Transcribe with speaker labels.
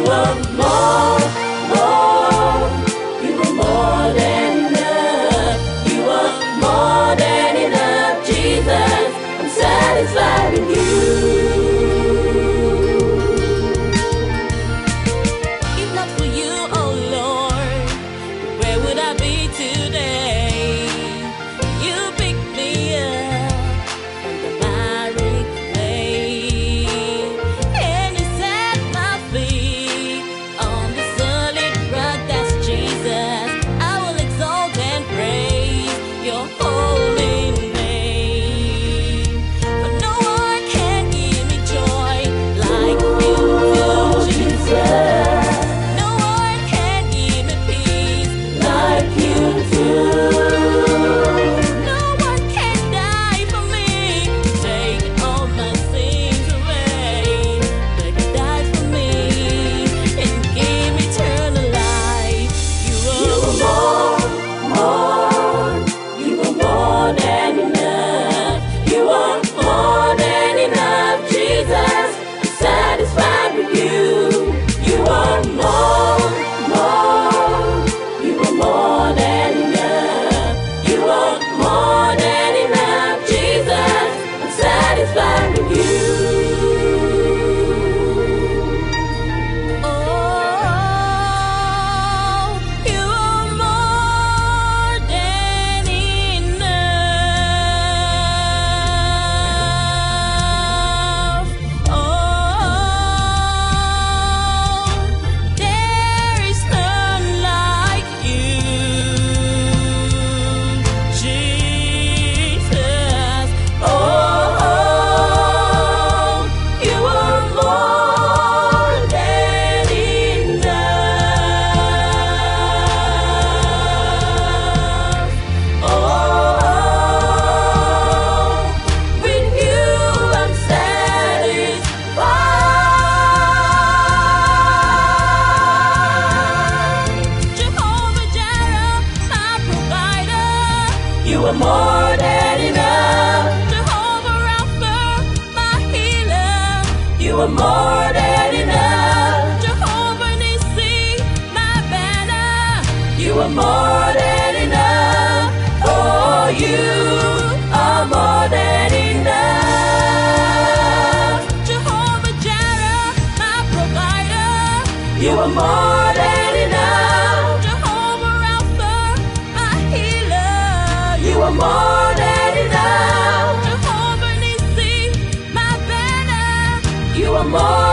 Speaker 1: are more, you are more than enough. You are more than enough, Jesus. I'm satisfied with you. If not for you, oh Lord, where would I be today? You picked me up from the miry clay, and you set my feet on the solid rock. That's Jesus. I will exalt and praise your holy name. For no one can give me joy like you do, Jesus. No one can give me peace like you do. No one can die for me, take all my sins away. But you died for me and gave me eternal life. You are more, you are more than enough. You are more than enough, Jesus. I'm satisfied with you. You are more, you are more than enough. You are more than enough, Jesus. I'm satisfied with you. Oh, you are more than enough. Oh, there is none like you, Jesus. Oh, you are more than enough. Oh, with you I'm satisfied. Jehovah Jireh, my provider, you are more than enough. Jehovah Rapha, my healer, you are more than enough. Jehovah Nissi, my banner, you are more than enough. Oh, you are more than enough. Jehovah Jireh, my provider, you are more than enough. Jehovah Rapha, my healer, you are more than enough. Jehovah Nissi, my banner, you are more